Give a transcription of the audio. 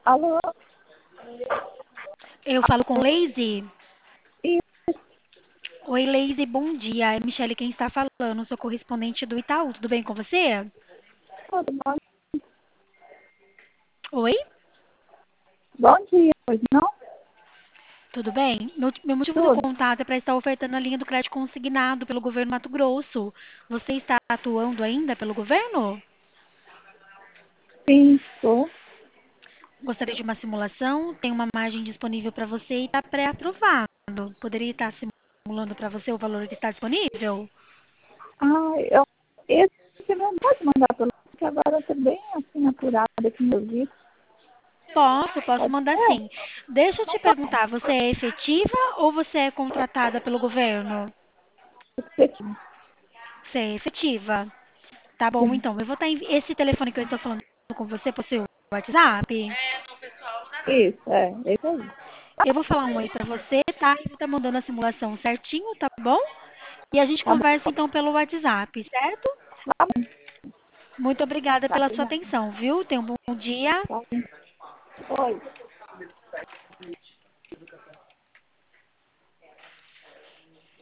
Alô? Eu falo com Lazy. E Oi, Lazy, bom dia. É Michele quem está falando, sou correspondente do Itaú. Tudo bem com você? tudo bom? Oi? Bom dia, pois não? Tudo bem? Meu motivo do Tudo. contato é para estar ofertando a linha do crédito consignado pelo governo Mato Grosso. Você está atuando ainda pelo governo? Sim, estou. Gostaria de uma simulação? Tem uma margem disponível para você e está pré-aprovado. Poderia estar simulando para você o valor que está disponível? Esse você não pode mandar pelo que agora eu estou bem assim apurada aqui no meu vídeo. Posso Pode mandar ser? sim. Deixa eu Então te tá bom. perguntar, você é efetiva ou você é contratada pelo governo? Efetivo. Você é efetiva. Tá bom, Sim. então. Eu vou estar esse telefone que eu estou falando com você por seu WhatsApp. Isso, é isso aí. Eu vou falar um oi pra você, tá? Eu vou estar mandando a simulação certinho, tá bom? E a gente Tá bom, conversa então pelo WhatsApp, certo? tá bom. Muito obrigada Tá, pela sua obrigada. atenção, viu? Tenha um bom dia. Tá bom. Oi.